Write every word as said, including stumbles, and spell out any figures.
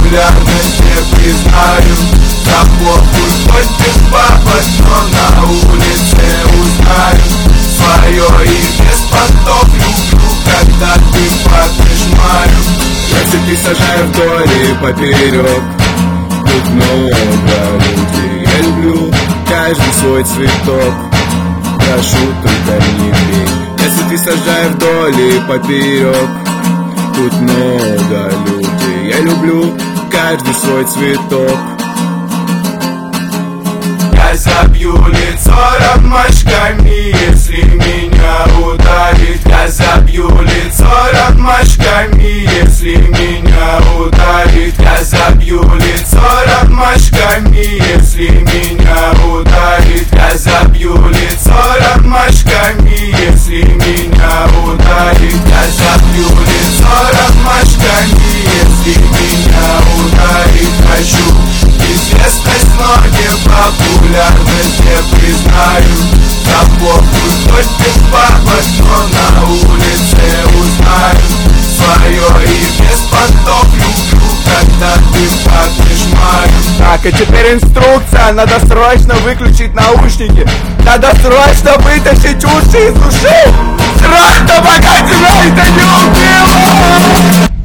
популярность не признаю. Да похуй, хоть без бабок, но на улице узнаю свое и без понтов люблю, когда ты поднажмаю. Я цветы сажаю вдоль и поперек, тут много людей. Я люблю каждый свой цветок, прошу, только не бей. Я цветы сажаю вдоль и поперек, тут много людей. Я люблю каждый свой цветок. Я забью лицо ромашками, если меня ударит. Я забью лицо ромашками, если меня ударит. Я забью лицо ромашками, если меня ударит. Я забью лицо ромашками, если меня ударит. Я забью лицо ромашками, если меня ударит. Хочу известность, но не популярность, не признаю. Да похуй, хоть без бабок, но на улице узнаю свое и без понтов люблю, когда ты поднажмаю. Так, и теперь инструкция, надо срочно выключить наушники. Надо срочно вытащить уши из ушей. Срочно, пока тебя это не убило.